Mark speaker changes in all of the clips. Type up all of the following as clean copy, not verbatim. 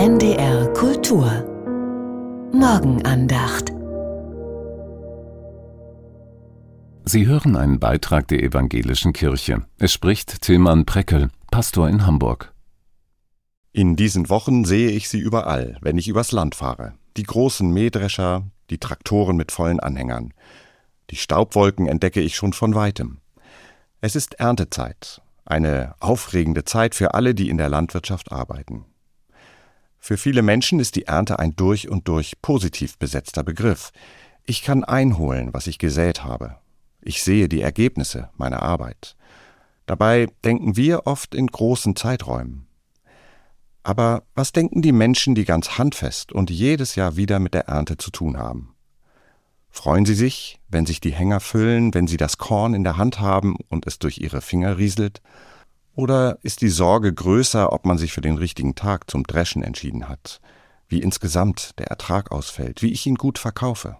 Speaker 1: NDR Kultur Morgenandacht.
Speaker 2: Sie hören einen Beitrag der Evangelischen Kirche. Es spricht Tilman Preckel, Pastor in Hamburg.
Speaker 3: In diesen Wochen sehe ich sie überall, wenn ich übers Land fahre. Die großen Mähdrescher, die Traktoren mit vollen Anhängern. Die Staubwolken entdecke ich schon von weitem. Es ist Erntezeit, eine aufregende Zeit für alle, die in der Landwirtschaft arbeiten. Für viele Menschen ist die Ernte ein durch und durch positiv besetzter Begriff. Ich kann einholen, was ich gesät habe. Ich sehe die Ergebnisse meiner Arbeit. Dabei denken wir oft in großen Zeiträumen. Aber was denken die Menschen, die ganz handfest und jedes Jahr wieder mit der Ernte zu tun haben? Freuen sie sich, wenn sich die Hänger füllen, wenn sie das Korn in der Hand haben und es durch ihre Finger rieselt? Oder ist die Sorge größer, ob man sich für den richtigen Tag zum Dreschen entschieden hat? Wie insgesamt der Ertrag ausfällt, wie ich ihn gut verkaufe?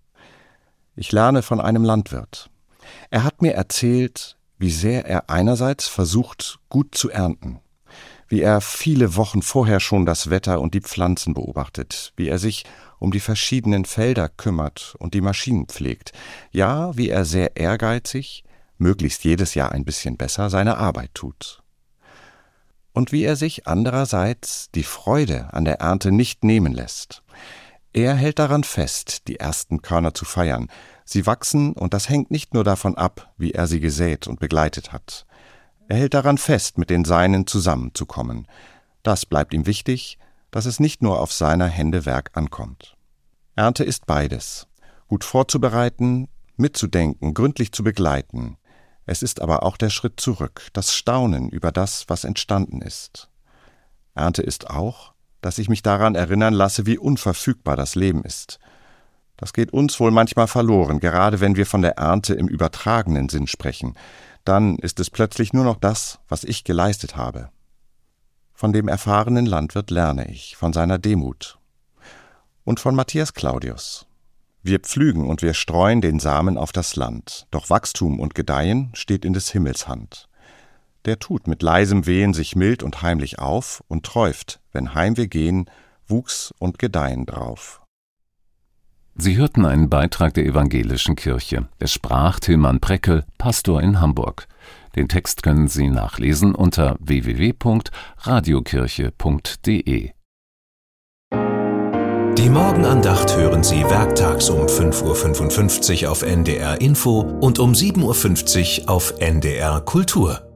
Speaker 3: Ich lerne von einem Landwirt. Er hat mir erzählt, wie sehr er einerseits versucht, gut zu ernten, wie er viele Wochen vorher schon das Wetter und die Pflanzen beobachtet, wie er sich um die verschiedenen Felder kümmert und die Maschinen pflegt, ja, wie er sehr ehrgeizig, möglichst jedes Jahr ein bisschen besser, seine Arbeit tut. Und wie er sich andererseits die Freude an der Ernte nicht nehmen lässt. Er hält daran fest, die ersten Körner zu feiern. Sie wachsen und das hängt nicht nur davon ab, wie er sie gesät und begleitet hat. Er hält daran fest, mit den Seinen zusammenzukommen. Das bleibt ihm wichtig, dass es nicht nur auf seiner Hände Werk ankommt. Ernte ist beides. Gut vorzubereiten, mitzudenken, gründlich zu begleiten. Es ist aber auch der Schritt zurück, das Staunen über das, was entstanden ist. Ernte ist auch, dass ich mich daran erinnern lasse, wie unverfügbar das Leben ist. Das geht uns wohl manchmal verloren, gerade wenn wir von der Ernte im übertragenen Sinn sprechen. Dann ist es plötzlich nur noch das, was ich geleistet habe. Von dem erfahrenen Landwirt lerne ich, von seiner Demut. Und von Matthias Claudius. Wir pflügen und wir streuen den Samen auf das Land, doch Wachstum und Gedeihen steht in des Himmels Hand. Der tut mit leisem Wehen sich mild und heimlich auf und träuft, wenn heim wir gehen, Wuchs und Gedeihen drauf.
Speaker 2: Sie hörten einen Beitrag der Evangelischen Kirche. Es sprach Tilman Preckel, Pastor in Hamburg. Den Text können Sie nachlesen unter www.radiokirche.de.
Speaker 4: Die Morgenandacht hören Sie werktags um 5:55 Uhr auf NDR Info und um 7:50 Uhr auf NDR Kultur.